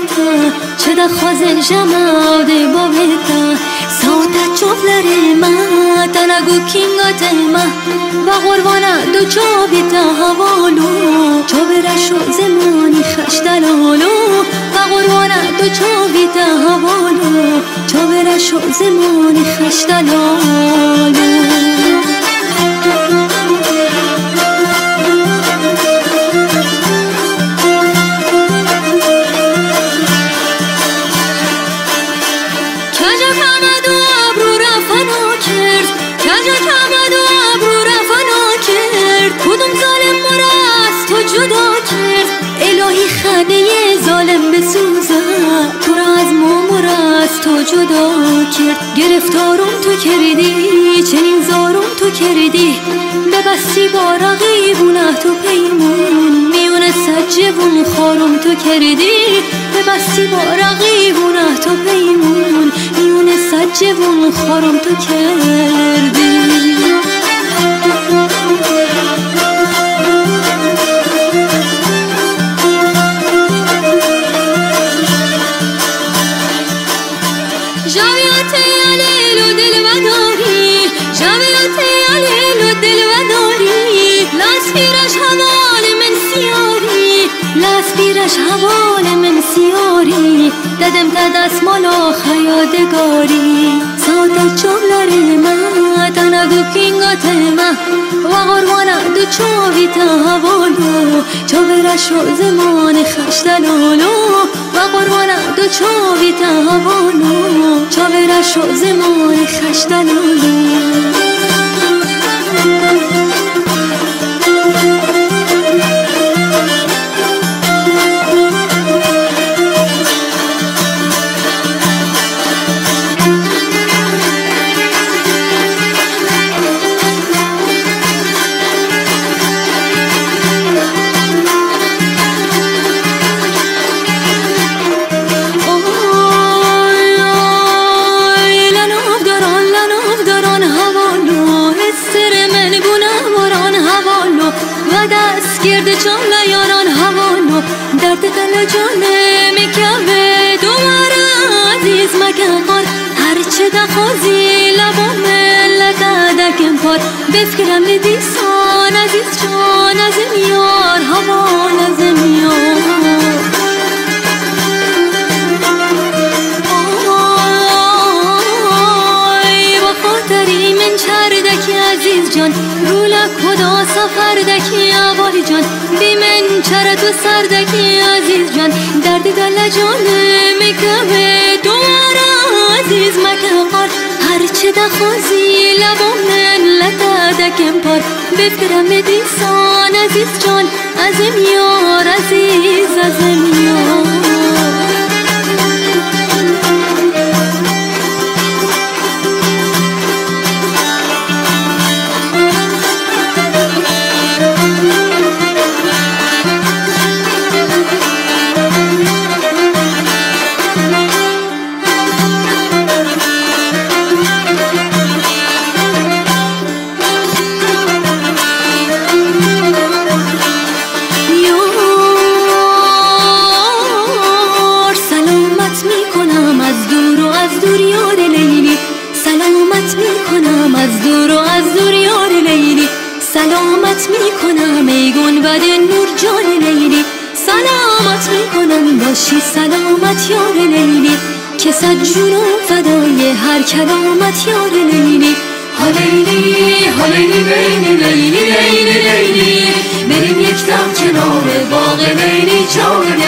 boveta چه da خوازن جماده boveta ساعت چوبلر ما تنگو کینگات ما و قربانه دو چوبیتا هوالو چوبرشو زمانی خشدلالو و قربانه دو چوبیتا هوالو چوبرشو زمانی خشدلالو الهی خانه ظالم بسوزه تو را از مومور از تو جدا کرد گرفتارم تو کردی چنین زارم تو کردی ببستی با رقیبونه تو پیمون میونه سجبون خارم تو کردی ببستی با رقیبونه تو پیمون میونه سجبون خارم تو کردی حوال من سیاری ددم تا دستمالا خیادگاری ساعت چوبلر ما تنگو کینگات ما و قربانه دو چوبیتا هوالو چوبرشو زمان خشدلالو و قربانه دو چوبیتا هوالو چوبرشو زمان خشدلالو جان یاران هوانو درد دل جانه میکوه دوباره عزیز مکن خار هرچه دخوازی لبا ملت دکن پار بفکرم ندیسان عزیز جان از میار هوان از میار آی با خاطری من چردکی عزیز جان رولا کدا سفردکی آوالی جان بی من چرا تو سردکی عزیز جان درد دل جانه میکوه دوباره عزیز مکن خار هرچه دخوازی لبا ملت دکن پار بفکرم دیسان عزیز جان از میار عزیز از میار سلامت میکنم ای گنبد نور جان لیلی سلامت میکنم باشی سلامت یار لیلی که صد جونم فدای هر کلامت یار لیلی ها لیلی ها لیلی لیلی لیلی لیلی لیلی بریم یک دم کنار باغ لیلی جان